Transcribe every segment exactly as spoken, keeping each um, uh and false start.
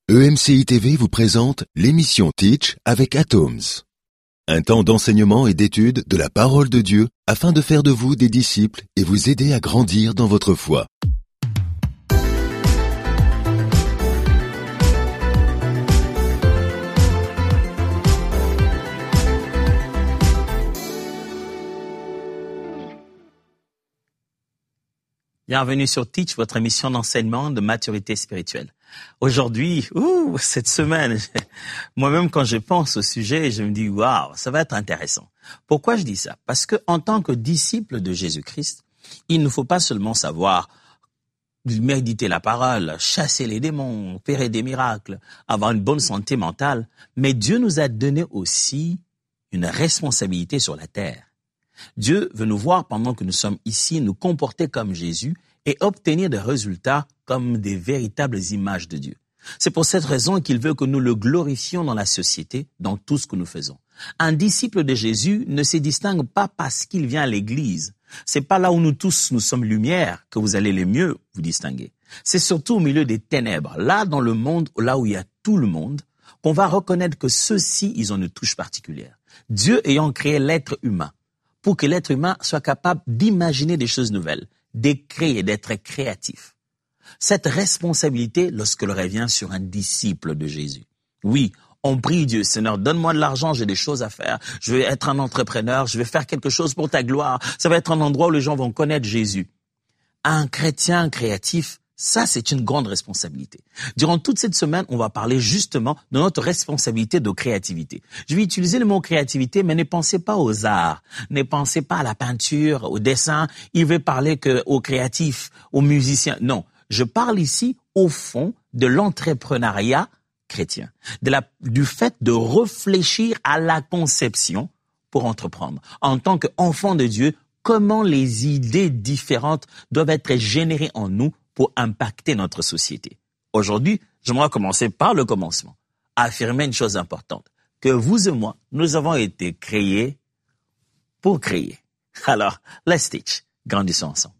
E M C I T V vous présente l'émission Teach avec Atoms. Un temps d'enseignement et d'étude de la parole de Dieu afin de faire de vous des disciples et vous aider à grandir dans votre foi. Bienvenue sur Teach, votre émission d'enseignement de maturité spirituelle. Aujourd'hui, ouh, cette semaine, moi-même quand je pense au sujet, je me dis waouh, ça va être intéressant. Pourquoi je dis ça? Parce que en tant que disciple de Jésus-Christ, il ne faut pas seulement savoir méditer la parole, chasser les démons, opérer des miracles, avoir une bonne santé mentale, mais Dieu nous a donné aussi une responsabilité sur la terre. Dieu veut nous voir pendant que nous sommes ici, nous comporter comme Jésus et obtenir des résultats comme des véritables images de Dieu. C'est pour cette raison qu'il veut que nous le glorifions dans la société, dans tout ce que nous faisons. Un disciple de Jésus ne se distingue pas parce qu'il vient à l'église. C'est pas là où nous tous nous sommes lumière que vous allez le mieux vous distinguer. C'est surtout au milieu des ténèbres, là dans le monde, là où il y a tout le monde, qu'on va reconnaître que ceux-ci, ils ont une touche particulière. Dieu ayant créé l'être humain, pour que l'être humain soit capable d'imaginer des choses nouvelles, d'écrire, d'être créatif. Cette responsabilité, lorsqu'elle revient sur un disciple de Jésus. Oui, on prie Dieu, Seigneur, donne-moi de l'argent, j'ai des choses à faire. Je vais être un entrepreneur, je vais faire quelque chose pour ta gloire. Ça va être un endroit où les gens vont connaître Jésus. Un chrétien créatif, ça, c'est une grande responsabilité. Durant toute cette semaine, on va parler justement de notre responsabilité de créativité. Je vais utiliser le mot créativité, mais ne pensez pas aux arts, ne pensez pas à la peinture, au dessin. Il veut parler que aux créatifs, aux musiciens. Non, je parle ici au fond de l'entrepreneuriat chrétien, de la, du fait de réfléchir à la conception pour entreprendre. En tant qu'enfant de Dieu, comment les idées différentes doivent être générées en nous pour impacter notre société. Aujourd'hui, j'aimerais commencer par le commencement, affirmer une chose importante, que vous et moi, nous avons été créés pour créer. Alors, let's teach, grandissons ensemble.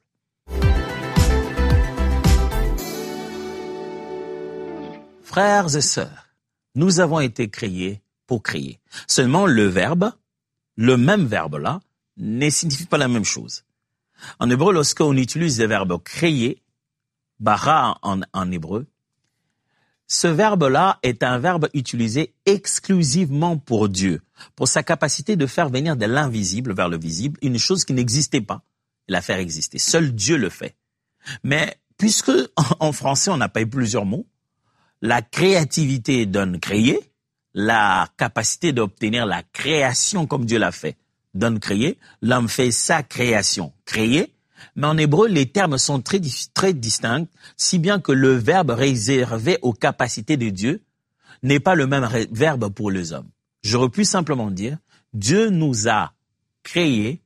Frères et sœurs, nous avons été créés pour créer. Seulement le verbe, le même verbe-là, ne signifie pas la même chose. En hébreu, lorsqu'on utilise le verbe créer, bara en, en hébreu, ce verbe-là est un verbe utilisé exclusivement pour Dieu, pour sa capacité de faire venir de l'invisible vers le visible, une chose qui n'existait pas, et la faire exister. Seul Dieu le fait. Mais puisque en français on n'a pas eu plusieurs mots, la créativité donne créer, la capacité d'obtenir la création comme Dieu l'a fait donne créer, l'homme fait sa création, créer. Mais en hébreu, les termes sont très, très distincts, si bien que le verbe réservé aux capacités de Dieu n'est pas le même ré- verbe pour les hommes. J'aurais pu simplement dire, Dieu nous a créés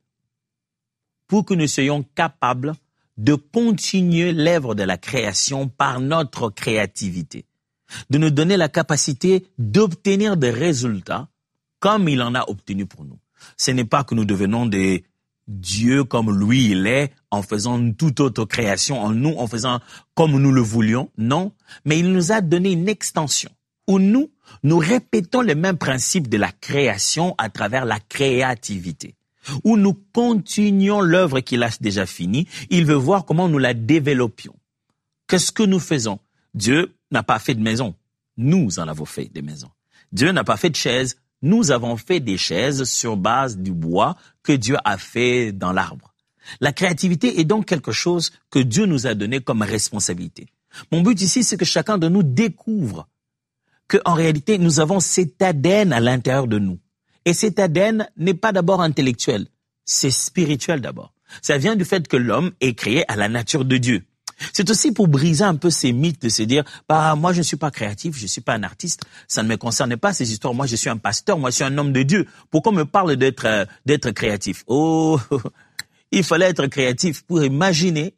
pour que nous soyons capables de continuer l'œuvre de la création par notre créativité, de nous donner la capacité d'obtenir des résultats comme il en a obtenu pour nous. Ce n'est pas que nous devenons des Dieu comme lui il est, en faisant toute autre création, en nous, en faisant comme nous le voulions. Non, mais il nous a donné une extension où nous, nous répétons les mêmes principes de la création à travers la créativité, où nous continuons l'œuvre qu'il a déjà finie. Il veut voir comment nous la développions. Qu'est-ce que nous faisons? Dieu n'a pas fait de maison. Nous en avons fait des maisons. Dieu n'a pas fait de chaises. Nous avons fait des chaises sur base du bois que Dieu a fait dans l'arbre. La créativité est donc quelque chose que Dieu nous a donné comme responsabilité. Mon but ici, c'est que chacun de nous découvre qu'en réalité, nous avons cet A D N à l'intérieur de nous. Et cet A D N n'est pas d'abord intellectuel, c'est spirituel d'abord. Ça vient du fait que l'homme est créé à la nature de Dieu. C'est aussi pour briser un peu ces mythes de se dire, bah, moi, je ne suis pas créatif, je ne suis pas un artiste, ça ne me concerne pas ces histoires. Moi, je suis un pasteur, moi, je suis un homme de Dieu. Pourquoi on me parle d'être, euh, d'être créatif? Oh, il fallait être créatif pour imaginer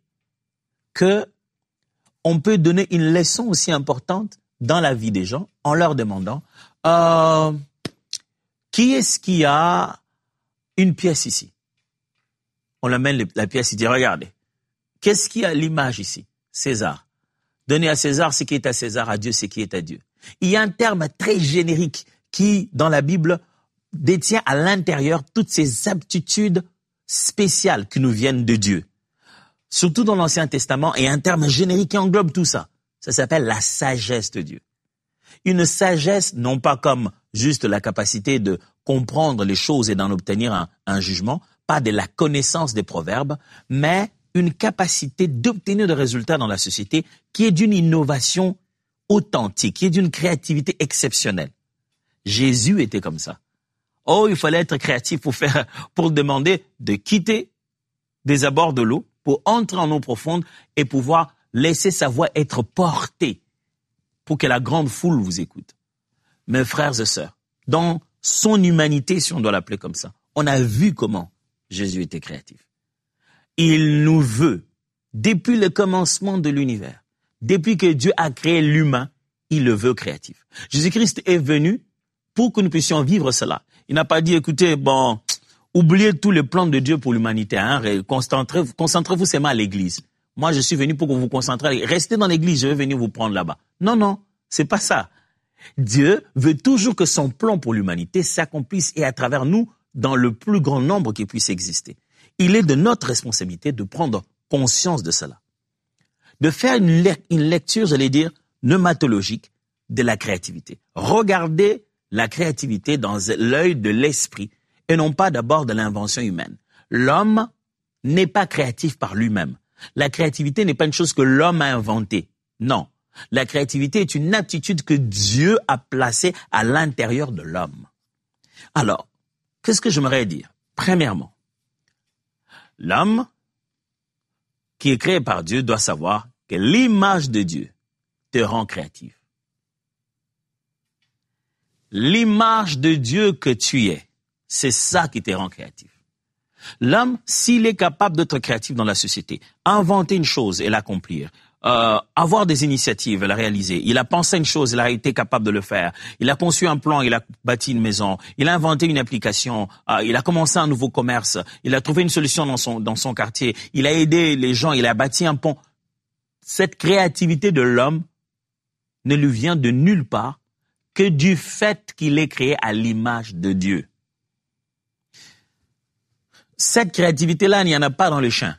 que on peut donner une leçon aussi importante dans la vie des gens en leur demandant, euh, qui est-ce qui a une pièce ici? On amène la pièce, il dit, regardez. Qu'est-ce qui a l'image ici? César. Donnez à César ce qui est à César, à Dieu ce qui est à Dieu. Il y a un terme très générique qui, dans la Bible, détient à l'intérieur toutes ces aptitudes spéciales qui nous viennent de Dieu. Surtout dans l'Ancien Testament, il y a un terme générique qui englobe tout ça. Ça s'appelle la sagesse de Dieu. Une sagesse, non pas comme juste la capacité de comprendre les choses et d'en obtenir un, un jugement, pas de la connaissance des proverbes, mais une capacité d'obtenir des résultats dans la société qui est d'une innovation authentique, qui est d'une créativité exceptionnelle. Jésus était comme ça. Oh, il fallait être créatif pour faire, pour demander de quitter des abords de l'eau, pour entrer en eau profonde et pouvoir laisser sa voix être portée pour que la grande foule vous écoute. Mes frères et sœurs, dans son humanité, si on doit l'appeler comme ça, on a vu comment Jésus était créatif. Il nous veut, depuis le commencement de l'univers, depuis que Dieu a créé l'humain, il le veut créatif. Jésus-Christ est venu pour que nous puissions vivre cela. Il n'a pas dit, écoutez, bon, oubliez tous les plans de Dieu pour l'humanité, hein, concentrez-vous, concentrez-vous seulement à l'église. Moi, je suis venu pour que vous vous concentrez, restez dans l'église, je vais venir vous prendre là-bas. Non, non, c'est pas ça. Dieu veut toujours que son plan pour l'humanité s'accomplisse et à travers nous, dans le plus grand nombre qui puisse exister. Il est de notre responsabilité de prendre conscience de cela. De faire une, le- une lecture, j'allais dire, pneumatologique de la créativité. Regardez la créativité dans l'œil de l'esprit et non pas d'abord de l'invention humaine. L'homme n'est pas créatif par lui-même. La créativité n'est pas une chose que l'homme a inventée. Non. La créativité est une aptitude que Dieu a placée à l'intérieur de l'homme. Alors, qu'est-ce que j'aimerais dire? Premièrement, l'homme qui est créé par Dieu doit savoir que l'image de Dieu te rend créatif. L'image de Dieu que tu es, c'est ça qui te rend créatif. L'homme, s'il est capable d'être créatif dans la société, inventer une chose et l'accomplir, euh, avoir des initiatives et la réaliser, il a pensé une chose, il a été capable de le faire, il a conçu un plan, il a bâti une maison, il a inventé une application, euh, il a commencé un nouveau commerce, il a trouvé une solution dans son, dans son quartier, il a aidé les gens, il a bâti un pont. Cette créativité de l'homme ne lui vient de nulle part que du fait qu'il est créé à l'image de Dieu. Cette créativité-là, il n'y en a pas dans les chiens.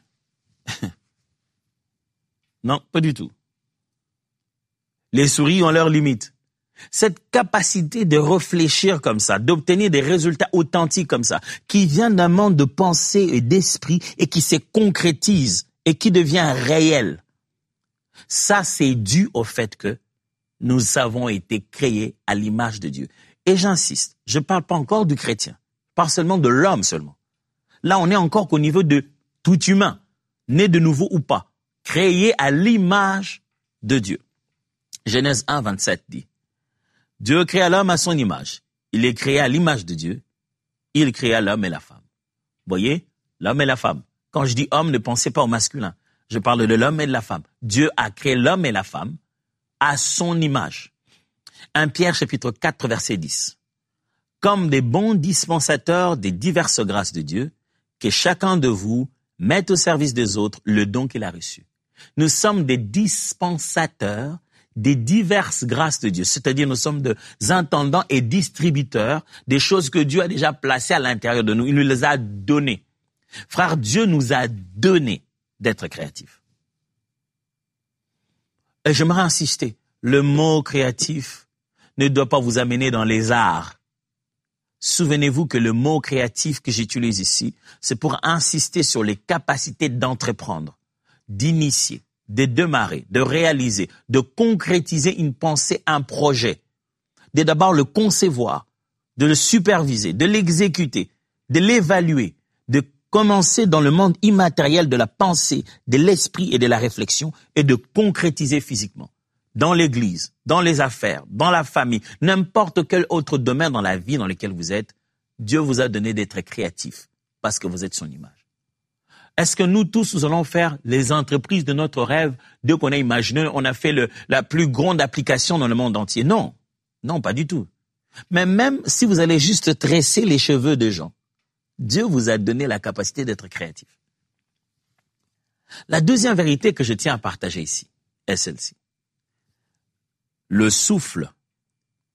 Non, pas du tout. Les souris ont leurs limites. Cette capacité de réfléchir comme ça, d'obtenir des résultats authentiques comme ça, qui vient d'un monde de pensée et d'esprit et qui se concrétise et qui devient réel, ça c'est dû au fait que nous avons été créés à l'image de Dieu. Et j'insiste, je ne parle pas encore du chrétien, je parle seulement de l'homme seulement. Là, on est encore qu'au niveau de tout humain, né de nouveau ou pas, créé à l'image de Dieu. Genèse un, vingt-sept dit, « Dieu créa l'homme à son image. Il est créé à l'image de Dieu. Il créa l'homme et la femme. » Vous voyez, l'homme et la femme. Quand je dis homme, ne pensez pas au masculin. Je parle de l'homme et de la femme. Dieu a créé l'homme et la femme à son image. premier Pierre chapitre quatre, verset dix. « Comme des bons dispensateurs des diverses grâces de Dieu, que chacun de vous mette au service des autres le don qu'il a reçu. » Nous sommes des dispensateurs des diverses grâces de Dieu, c'est-à-dire nous sommes des intendants et distributeurs des choses que Dieu a déjà placées à l'intérieur de nous. Il nous les a données. Frère, Dieu nous a donné d'être créatifs. Et j'aimerais insister, le mot créatif ne doit pas vous amener dans les arts. Souvenez-vous que le mot créatif que j'utilise ici, c'est pour insister sur les capacités d'entreprendre, d'initier, de démarrer, de réaliser, de concrétiser une pensée, un projet, de d'abord le concevoir, de le superviser, de l'exécuter, de l'évaluer, de commencer dans le monde immatériel de la pensée, de l'esprit et de la réflexion et de concrétiser physiquement. Dans l'église, dans les affaires, dans la famille, n'importe quel autre domaine dans la vie dans lequel vous êtes, Dieu vous a donné d'être créatif parce que vous êtes son image. Est-ce que nous tous, nous allons faire les entreprises de notre rêve dès qu'on a imaginé, on a fait le, la plus grande application dans le monde entier? Non, non, pas du tout. Mais même si vous allez juste tresser les cheveux des gens, Dieu vous a donné la capacité d'être créatif. La deuxième vérité que je tiens à partager ici est celle-ci. Le souffle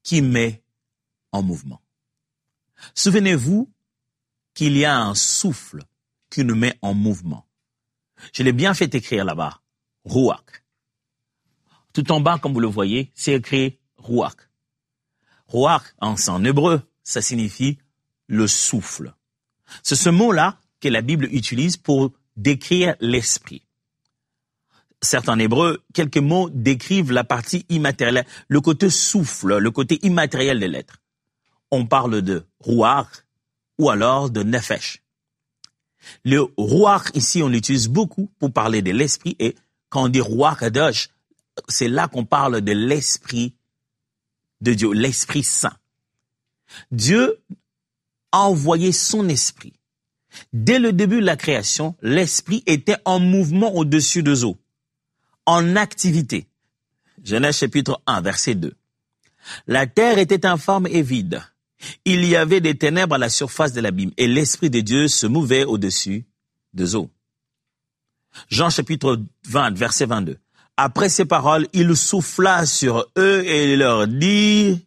qui met en mouvement. Souvenez-vous qu'il y a un souffle qui nous met en mouvement. Je l'ai bien fait écrire là-bas, Ruach. Tout en bas, comme vous le voyez, c'est écrit Ruach. Ruach, en, en hébreu, ça signifie le souffle. C'est ce mot-là que la Bible utilise pour décrire l'esprit. Certes, en hébreu, quelques mots décrivent la partie immatérielle, le côté souffle, le côté immatériel de l'être. On parle de Ruach ou alors de Nefesh. Le Ruach, ici, on l'utilise beaucoup pour parler de l'esprit, et quand on dit Ruach Kadosh, c'est là qu'on parle de l'esprit de Dieu, l'Esprit Saint. Dieu a envoyé son esprit. Dès le début de la création, l'esprit était en mouvement au-dessus des eaux, en activité. Genèse chapitre un, verset deux. La terre était informe et vide. Il y avait des ténèbres à la surface de l'abîme, et l'Esprit de Dieu se mouvait au-dessus des eaux. Jean chapitre vingt, verset vingt-deux. Après ces paroles, il souffla sur eux et leur dit,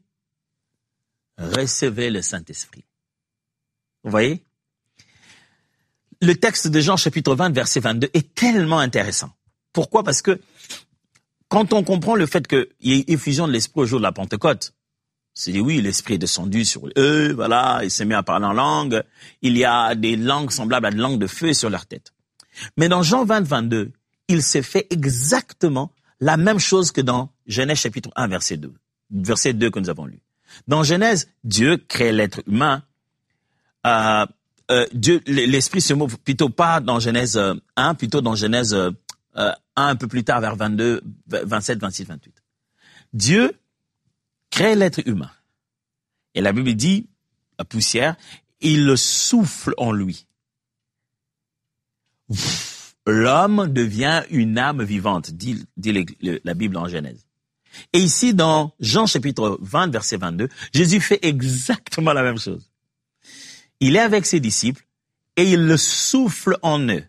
recevez le Saint-Esprit. Vous voyez? Le texte de Jean chapitre vingt, verset vingt-deux est tellement intéressant. Pourquoi? Parce que quand on comprend le fait qu'il y ait effusion de l'Esprit au jour de la Pentecôte, c'est dit oui, l'Esprit est descendu sur eux, voilà, il s'est mis à parler en langue, il y a des langues semblables à des langues de feu sur leur tête. Mais dans Jean vingt, vingt-deux, il s'est fait exactement la même chose que dans Genèse chapitre un, verset deux, verset deux que nous avons lu. Dans Genèse, Dieu crée l'être humain, euh, euh, Dieu, l'Esprit se mouve plutôt pas dans Genèse un, plutôt dans Genèse euh, un, un peu plus tard vers vingt-deux, vingt-sept, vingt-six, vingt-huit. Dieu crée l'être humain. Et la Bible dit, la poussière, il le souffle en lui. L'homme devient une âme vivante, dit, dit le, le, la Bible en Genèse. Et ici, dans Jean chapitre vingt, verset vingt-deux, Jésus fait exactement la même chose. Il est avec ses disciples et il le souffle en eux.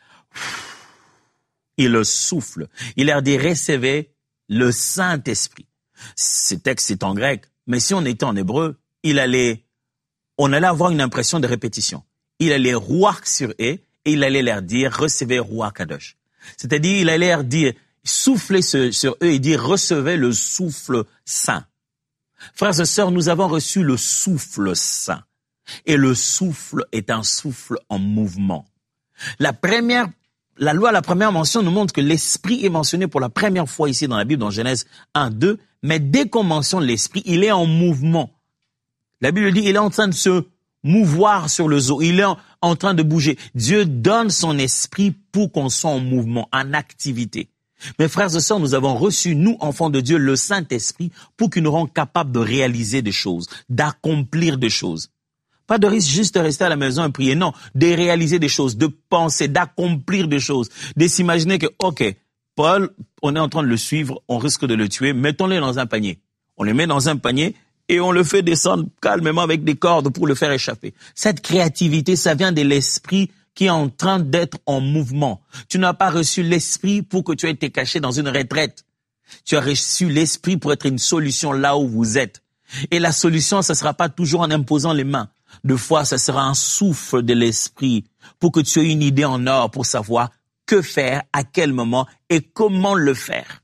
Il le souffle. Il leur dit, recevez le Saint-Esprit. Ce texte est en grec, mais si on était en hébreu, il allait, on allait avoir une impression de répétition. Il allait ruach sur eux et il allait leur dire, recevez Ruach Kadosh. C'est-à-dire, il allait leur dire, souffler sur eux et dire, recevez le souffle saint. Frères et sœurs, nous avons reçu le souffle saint. Et le souffle est un souffle en mouvement. La première, la loi, la première mention nous montre que l'esprit est mentionné pour la première fois ici dans la Bible, dans Genèse un, deux. Mais dès qu'on mentionne l'esprit, il est en mouvement. La Bible dit, il est en train de se mouvoir sur les eaux. Il est en, en train de bouger. Dieu donne son esprit pour qu'on soit en mouvement, en activité. Mes frères et sœurs, nous avons reçu, nous, enfants de Dieu, le Saint-Esprit pour qu'il nous rende capables de réaliser des choses, d'accomplir des choses. Pas de risque juste de rester à la maison et prier, non, de réaliser des choses, de penser, d'accomplir des choses, de s'imaginer que, ok, Paul, on est en train de le suivre, on risque de le tuer, mettons-le dans un panier. On le met dans un panier et on le fait descendre calmement avec des cordes pour le faire échapper. Cette créativité, ça vient de l'esprit qui est en train d'être en mouvement. Tu n'as pas reçu l'esprit pour que tu aies été caché dans une retraite. Tu as reçu l'esprit pour être une solution là où vous êtes. Et la solution, ça ne sera pas toujours en imposant les mains. Deux fois, ça sera un souffle de l'esprit pour que tu aies une idée en or pour savoir que faire, à quel moment et comment le faire.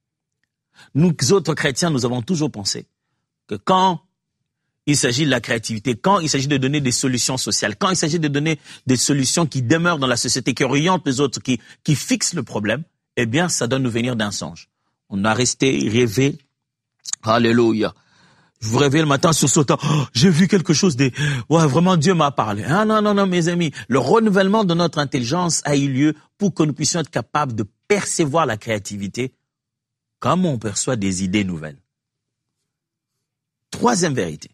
Nous autres chrétiens, nous avons toujours pensé que quand il s'agit de la créativité, quand il s'agit de donner des solutions sociales, quand il s'agit de donner des solutions qui demeurent dans la société, qui orientent les autres, qui, qui fixent le problème, eh bien, ça doit nous venir d'un songe. On a resté rêvé. Alléluia. Je vous réveille le matin sur ce temps. Oh, j'ai vu quelque chose de, ouais, vraiment Dieu m'a parlé. Ah, non, non, non, mes amis. Le renouvellement de notre intelligence a eu lieu pour que nous puissions être capables de percevoir la créativité comme on perçoit des idées nouvelles. Troisième vérité.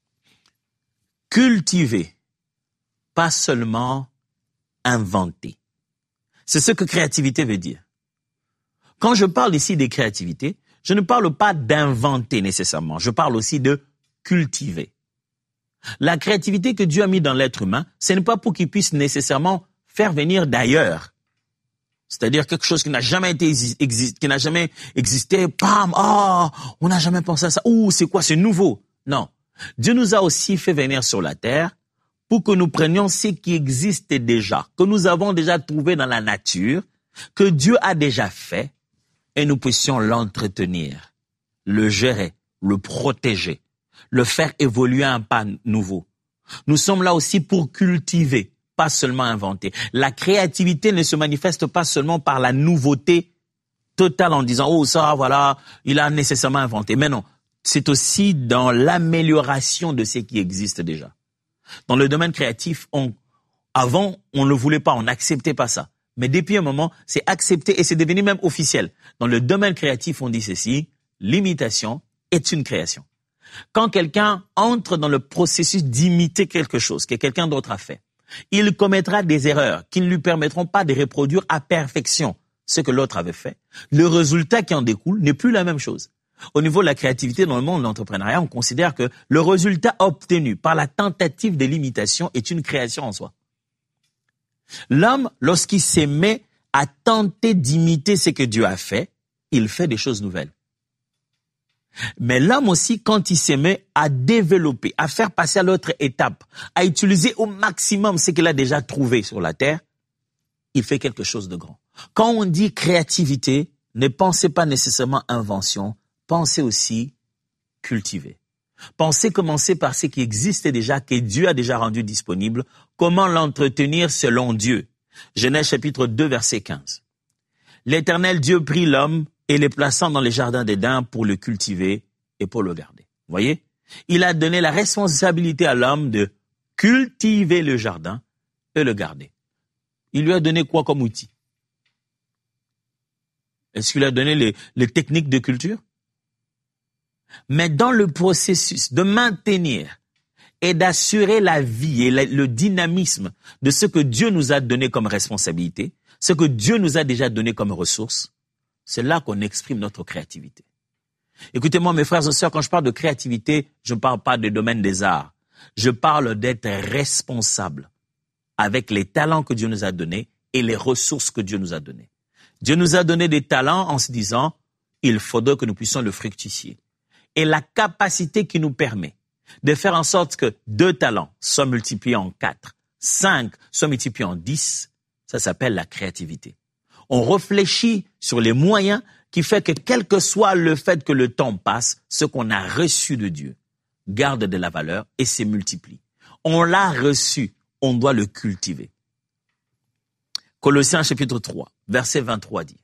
Cultiver, pas seulement inventer. C'est ce que créativité veut dire. Quand je parle ici des créativités, je ne parle pas d'inventer nécessairement, je parle aussi de cultiver. La créativité que Dieu a mis dans l'être humain, ce n'est pas pour qu'il puisse nécessairement faire venir d'ailleurs. C'est-à-dire quelque chose qui n'a jamais été existe, qui n'a jamais existé. Pam, ah, oh, on n'a jamais pensé à ça. Ouh, c'est quoi, c'est nouveau. Non. Dieu nous a aussi fait venir sur la terre pour que nous prenions ce qui existait déjà, que nous avons déjà trouvé dans la nature, que Dieu a déjà fait, et nous puissions l'entretenir, le gérer, le protéger, le faire évoluer à un pas nouveau. Nous sommes là aussi pour cultiver, pas seulement inventer. La créativité ne se manifeste pas seulement par la nouveauté totale en disant « Oh, ça, voilà, il a nécessairement inventé ». Mais non, c'est aussi dans l'amélioration de ce qui existe déjà. Dans le domaine créatif, on, avant, on ne voulait pas, on n'acceptait pas ça. Mais depuis un moment, c'est accepté et c'est devenu même officiel. Dans le domaine créatif, on dit ceci, l'imitation est une création. Quand quelqu'un entre dans le processus d'imiter quelque chose que quelqu'un d'autre a fait, il commettra des erreurs qui ne lui permettront pas de reproduire à perfection ce que l'autre avait fait. Le résultat qui en découle n'est plus la même chose. Au niveau de la créativité, dans le monde de l'entrepreneuriat, on considère que le résultat obtenu par la tentative de l'imitation est une création en soi. L'homme, lorsqu'il se met à tenter d'imiter ce que Dieu a fait, il fait des choses nouvelles. Mais l'homme aussi, quand il se met à développer, à faire passer à l'autre étape, à utiliser au maximum ce qu'il a déjà trouvé sur la terre, il fait quelque chose de grand. Quand on dit créativité, ne pensez pas nécessairement invention, pensez aussi cultiver. Pensez commencer par ce qui existait déjà, que Dieu a déjà rendu disponible. Comment l'entretenir selon Dieu? Genèse chapitre deux, verset quinze. L'Éternel Dieu prit l'homme et le plaçant dans les jardins d'Éden pour le cultiver et pour le garder. Vous voyez? Il a donné la responsabilité à l'homme de cultiver le jardin et le garder. Il lui a donné quoi comme outil? Est-ce qu'il a donné les, les techniques de culture? Mais dans le processus de maintenir et d'assurer la vie et le dynamisme de ce que Dieu nous a donné comme responsabilité, ce que Dieu nous a déjà donné comme ressources, c'est là qu'on exprime notre créativité. Écoutez-moi, mes frères et sœurs, quand je parle de créativité, je ne parle pas du domaine des arts. Je parle d'être responsable avec les talents que Dieu nous a donnés et les ressources que Dieu nous a données. Dieu nous a donné des talents en se disant, il faudrait que nous puissions le fructifier. Et la capacité qui nous permet de faire en sorte que deux talents soient multipliés en quatre, cinq soient multipliés en dix, ça s'appelle la créativité. On réfléchit sur les moyens qui fait que quel que soit le fait que le temps passe, ce qu'on a reçu de Dieu garde de la valeur et se multiplie. On l'a reçu, on doit le cultiver. Colossiens chapitre trois, verset vingt-trois dit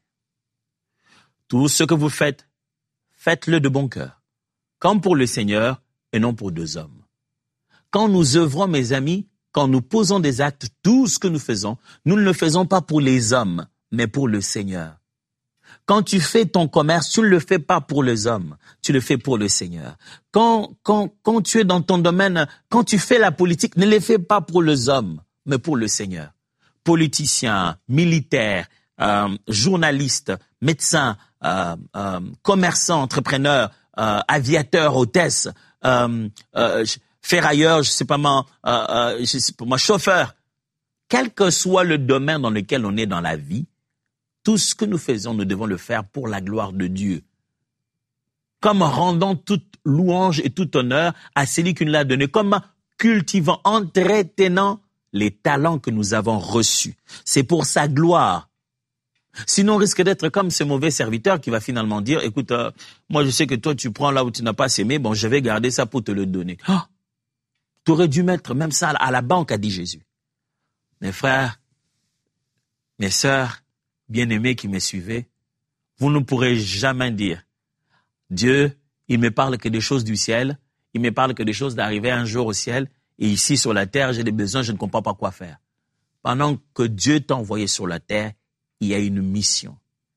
« Tout ce que vous faites, faites-le de bon cœur, comme pour le Seigneur et non pour deux hommes. » Quand nous œuvrons, mes amis, quand nous posons des actes, tout ce que nous faisons, nous ne le faisons pas pour les hommes, mais pour le Seigneur. Quand tu fais ton commerce, tu ne le fais pas pour les hommes, tu le fais pour le Seigneur. Quand, quand, quand tu es dans ton domaine, quand tu fais la politique, ne le fais pas pour les hommes, mais pour le Seigneur. Politiciens, militaires, euh, journalistes, médecins, euh, euh, commerçants, entrepreneurs, euh, aviateurs, hôtesses, euh, euh, ferrailleurs, je sais pas moi, euh, euh, je sais pas moi, chauffeurs. Quel que soit le domaine dans lequel on est dans la vie, tout ce que nous faisons, nous devons le faire pour la gloire de Dieu. Comme rendant toute louange et tout honneur à celui qui nous l'a donné, comme cultivant, entretenant les talents que nous avons reçus. C'est pour sa gloire. Sinon, on risque d'être comme ce mauvais serviteur qui va finalement dire, écoute, euh, moi je sais que toi tu prends là où tu n'as pas semé, bon je vais garder ça pour te le donner. Oh, tu aurais dû mettre même ça à la banque, a dit Jésus. Mes frères, mes sœurs, bien-aimés qui me suivez, vous ne pourrez jamais dire, Dieu, il me parle que des choses du ciel, il me parle que des choses d'arriver un jour au ciel, et ici sur la terre, j'ai des besoins, je ne comprends pas quoi faire. Pendant que Dieu t'a envoyé sur la terre, il y a une mission.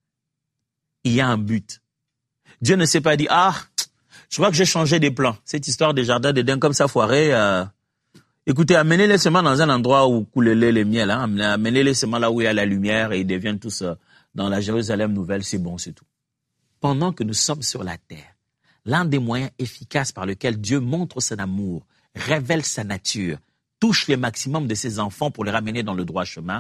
Il y a un but. Dieu ne s'est pas dit, ah, je crois que j'ai changé des plans. Cette histoire des jardins d'Éden comme ça foiré, euh, écoutez, amenez les semences dans un endroit où coulent les miels, hein. Amenez les semences là où il y a la lumière et ils deviennent tous euh, dans la Jérusalem nouvelle, c'est bon, c'est tout. Pendant que nous sommes sur la terre, l'un des moyens efficaces par lequel Dieu montre son amour, révèle sa nature, touche le maximum de ses enfants pour les ramener dans le droit chemin,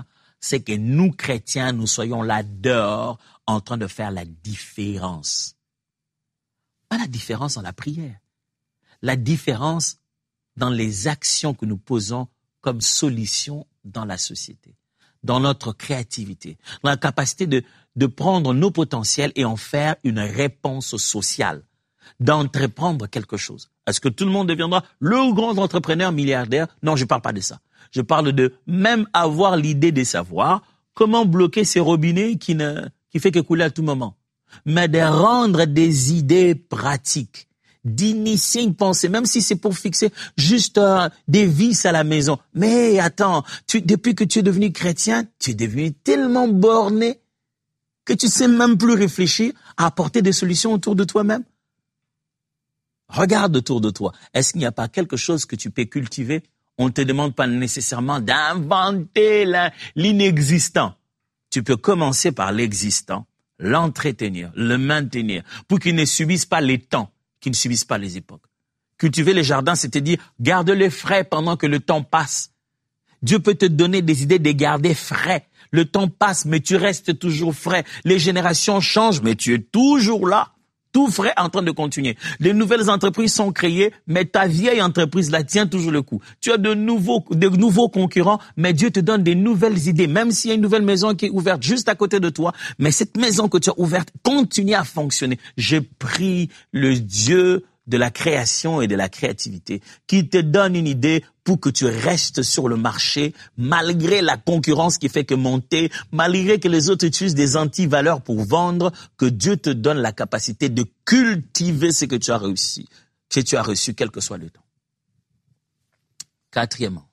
c'est que nous, chrétiens, nous soyons là dehors en train de faire la différence. Pas la différence dans la prière. La différence dans les actions que nous posons comme solution dans la société, dans notre créativité, dans la capacité de, de prendre nos potentiels et en faire une réponse sociale, d'entreprendre quelque chose. Est-ce que tout le monde deviendra le grand entrepreneur milliardaire? Non, je ne parle pas de ça. Je parle de même avoir l'idée de savoir comment bloquer ces robinets qui ne qui fait que couler à tout moment, mais de rendre des idées pratiques, d'initier une pensée, même si c'est pour fixer juste euh, des vis à la maison. Mais attends, tu, depuis que tu es devenu chrétien, tu es devenu tellement borné que tu sais même plus réfléchir à apporter des solutions autour de toi-même. Regarde autour de toi. Est-ce qu'il n'y a pas quelque chose que tu peux cultiver? On ne te demande pas nécessairement d'inventer la, l'inexistant. Tu peux commencer par l'existant, l'entretenir, le maintenir, pour qu'il ne subisse pas les temps, qu'il ne subisse pas les époques. Cultiver les jardins, c'est-à-dire garde-les frais pendant que le temps passe. Dieu peut te donner des idées de garder frais. Le temps passe, mais tu restes toujours frais. Les générations changent, mais tu es toujours là. Tout frais en train de continuer. De nouvelles entreprises sont créées, mais ta vieille entreprise la tient toujours le coup. Tu as de nouveaux, de nouveaux concurrents, mais Dieu te donne des nouvelles idées. Même s'il y a une nouvelle maison qui est ouverte juste à côté de toi, mais cette maison que tu as ouverte continue à fonctionner. Je prie le Dieu de la création et de la créativité qui te donne une idée pour que tu restes sur le marché malgré la concurrence qui fait que monter, malgré que les autres utilisent des antivaleurs pour vendre, que Dieu te donne la capacité de cultiver ce que tu as réussi, que tu as reçu quel que soit le temps. Quatrièmement,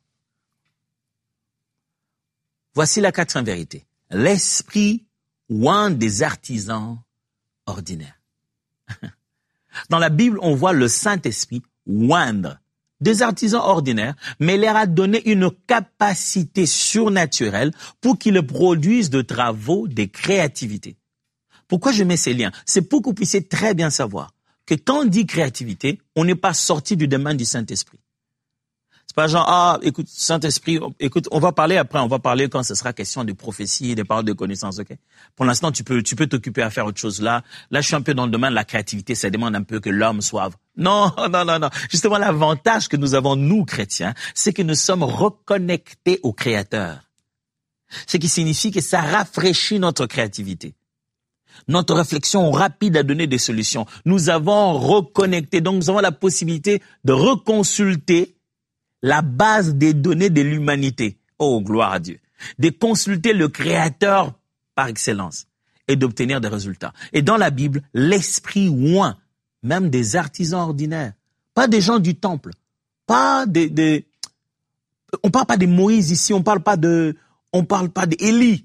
voici la quatrième vérité. L'esprit oint des artisans ordinaires. Dans la Bible, on voit le Saint-Esprit oindre des artisans ordinaires, mais leur a donné une capacité surnaturelle pour qu'ils produisent de travaux, de créativité. Pourquoi je mets ces liens? C'est pour que vous puissiez très bien savoir que quand on dit créativité, on n'est pas sorti du domaine du Saint-Esprit. C'est pas genre, ah, écoute, Saint-Esprit, écoute, on va parler après, on va parler quand ce sera question de prophétie, des paroles de connaissance, ok? Pour l'instant, tu peux, tu peux t'occuper à faire autre chose là. Là, je suis un peu dans le domaine de la créativité, ça demande un peu que l'homme soit. Non, non, non, non. Justement, l'avantage que nous avons, nous, chrétiens, c'est que nous sommes reconnectés au Créateur. Ce qui signifie que ça rafraîchit notre créativité. Notre réflexion rapide à donner des solutions. Nous avons reconnecté, donc nous avons la possibilité de reconsulter la base des données de l'humanité. Oh, gloire à Dieu. De consulter le Créateur par excellence et d'obtenir des résultats. Et dans la Bible, l'esprit oint même des artisans ordinaires. Pas des gens du temple. Pas des, des... On parle pas de Moïse ici, on parle pas de, on parle pas d'Élie.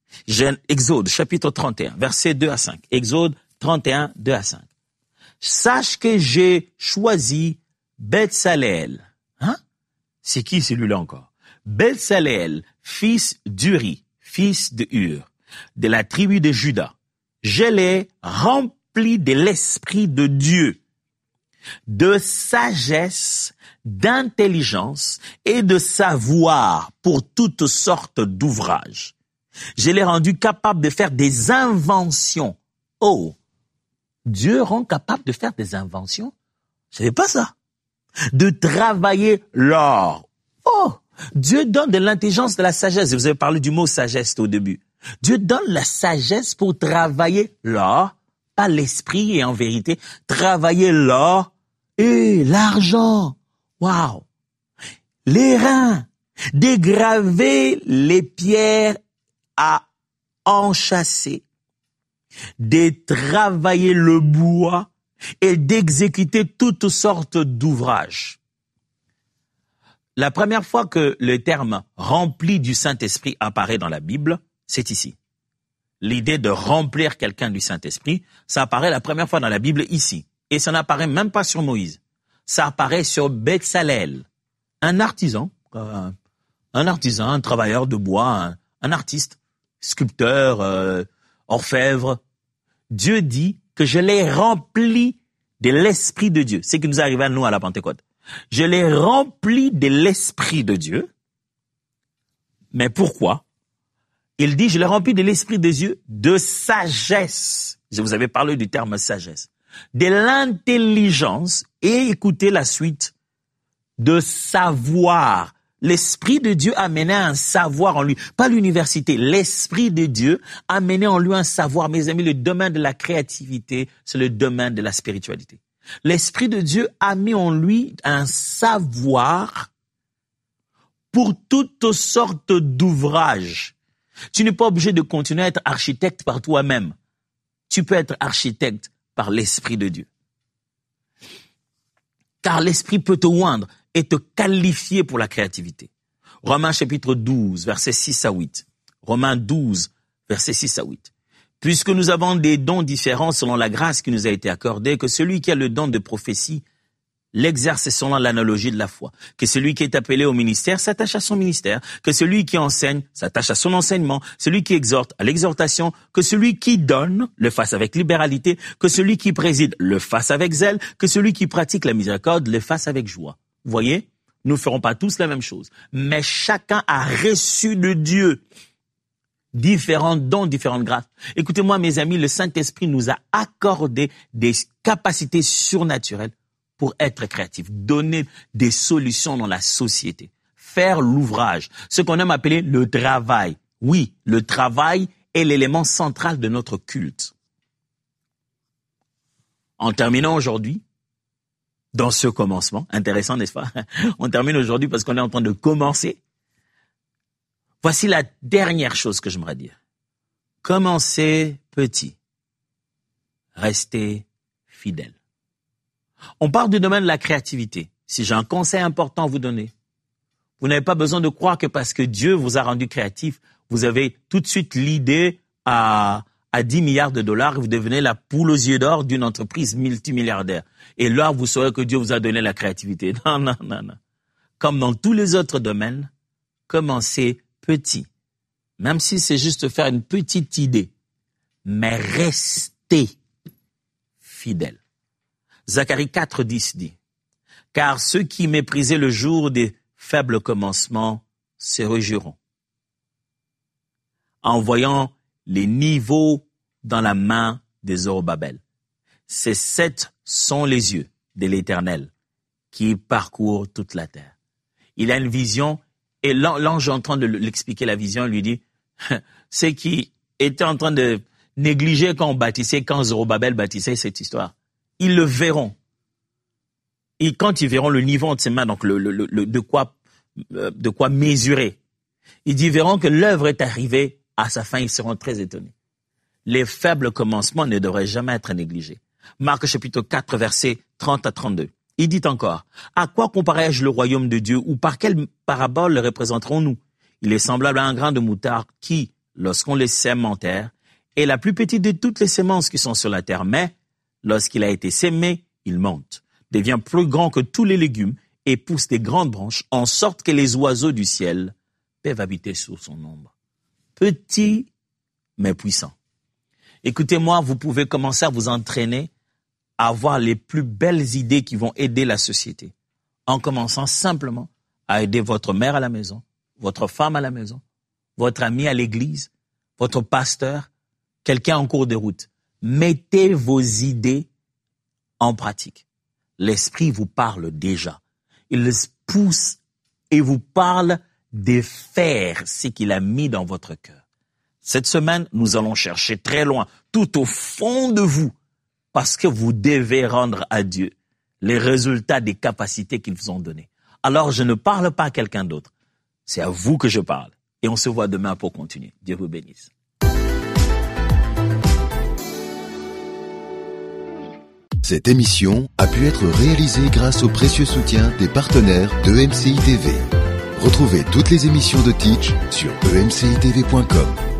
Exode, chapitre trente et un, versets deux à cinq. Exode trente et un, deux à cinq. Sache que j'ai choisi Betsaleel. Hein? C'est qui celui-là encore? Betsaleel, fils d'Uri, fils de Hur, de la tribu de Juda. Je l'ai rempli de l'esprit de Dieu, de sagesse, d'intelligence et de savoir pour toutes sortes d'ouvrages. Je l'ai rendu capable de faire des inventions. Oh, Dieu rend capable de faire des inventions? Je savais pas ça. De travailler l'or. Oh, Dieu donne de l'intelligence, de la sagesse. Vous avez parlé du mot sagesse au début. Dieu donne la sagesse pour travailler l'or, pas l'esprit et en vérité, travailler l'or et l'argent. Waouh! Les reins, dégraver les pierres à enchâsser, de travailler le bois et d'exécuter toutes sortes d'ouvrages. La première fois que le terme « rempli du Saint-Esprit » apparaît dans la Bible, c'est ici. L'idée de remplir quelqu'un du Saint-Esprit, ça apparaît la première fois dans la Bible ici. Et ça n'apparaît même pas sur Moïse. Ça apparaît sur Betsaleel, un artisan, un, un artisan, un travailleur de bois, un, un artiste, sculpteur, euh, orfèvre. Dieu dit que je l'ai rempli de l'Esprit de Dieu. C'est ce qui nous arrive à nous à la Pentecôte. Je l'ai rempli de l'Esprit de Dieu. Mais pourquoi? Il dit, je l'ai rempli de l'esprit des yeux, de sagesse. Je vous avais parlé du terme sagesse. De l'intelligence et écoutez la suite, de savoir. L'Esprit de Dieu amenait un savoir en lui. Pas l'université, l'Esprit de Dieu amenait en lui un savoir. Mes amis, le domaine de la créativité, c'est le domaine de la spiritualité. L'Esprit de Dieu a mis en lui un savoir pour toutes sortes d'ouvrages. Tu n'es pas obligé de continuer à être architecte par toi-même. Tu peux être architecte par l'Esprit de Dieu. Car l'Esprit peut te oindre et te qualifier pour la créativité. Romains chapitre douze, versets six à huit. Romains douze, versets six à huit. Puisque nous avons des dons différents selon la grâce qui nous a été accordée, que celui qui a le don de prophétie l'exerce selon l'analogie de la foi. Que celui qui est appelé au ministère s'attache à son ministère. Que celui qui enseigne s'attache à son enseignement. Celui qui exhorte à l'exhortation. Que celui qui donne le fasse avec libéralité. Que celui qui préside le fasse avec zèle. Que celui qui pratique la miséricorde le fasse avec joie. Vous voyez, nous ne ferons pas tous la même chose. Mais chacun a reçu de Dieu différents dons, différentes grâces. Écoutez-moi, mes amis, le Saint-Esprit nous a accordé des capacités surnaturelles pour être créatifs, donner des solutions dans la société, faire l'ouvrage, ce qu'on aime appeler le travail. Oui, le travail est l'élément central de notre culte. En terminant aujourd'hui, dans ce commencement, intéressant n'est-ce pas? On termine aujourd'hui parce qu'on est en train de commencer. Voici la dernière chose que j'aimerais dire. Commencez petit, restez fidèle. On parle du domaine de la créativité. Si j'ai un conseil important à vous donner, vous n'avez pas besoin de croire que parce que Dieu vous a rendu créatif, vous avez tout de suite l'idée à, à dix milliards de dollars et vous devenez la poule aux yeux d'or d'une entreprise multimilliardaire. Et là, vous saurez que Dieu vous a donné la créativité. Non, non, non, non. Comme dans tous les autres domaines, commencez petit. Même si c'est juste faire une petite idée. Mais restez fidèle. Zacharie quatre, dix dit, « Car ceux qui méprisaient le jour des faibles commencements se réjouiront. En voyant les niveaux dans la main des Zorobabel. Ces sept sont les yeux de l'Éternel qui parcourent toute la terre. » Il a une vision et l'ange est en train de l'expliquer la vision, il lui dit, « Ceux qui étaient en train de négliger quand on bâtissait, quand Zorobabel bâtissait cette histoire, ils le verront. Et quand ils verront le niveau de ses mains, donc le, le, le, de quoi, de quoi mesurer, ils verront que l'œuvre est arrivée à sa fin, ils seront très étonnés. Les faibles commencements ne devraient jamais être négligés. Marc chapitre quatre, versets trente à trente-deux. Il dit encore, « À quoi comparerai-je le royaume de Dieu ou par quelle parabole le représenterons-nous? Il est semblable à un grain de moutarde qui, lorsqu'on le sème en terre, est la plus petite de toutes les semences qui sont sur la terre, mais lorsqu'il a été sémé, il monte, devient plus grand que tous les légumes et pousse des grandes branches, en sorte que les oiseaux du ciel peuvent habiter sous son ombre. » Petit, mais puissant. Écoutez-moi, vous pouvez commencer à vous entraîner à avoir les plus belles idées qui vont aider la société, en commençant simplement à aider votre mère à la maison, votre femme à la maison, votre ami à l'église, votre pasteur, quelqu'un en cours de route. Mettez vos idées en pratique. L'Esprit vous parle déjà. Il pousse et vous parle de faire ce qu'il a mis dans votre cœur. Cette semaine, nous allons chercher très loin, tout au fond de vous, parce que vous devez rendre à Dieu les résultats des capacités qu'ils vous ont données. Alors, je ne parle pas à quelqu'un d'autre. C'est à vous que je parle. Et on se voit demain pour continuer. Dieu vous bénisse. Cette émission a pu être réalisée grâce au précieux soutien des partenaires de E M C I T V. Retrouvez toutes les émissions de Teach sur e m c i t v point com.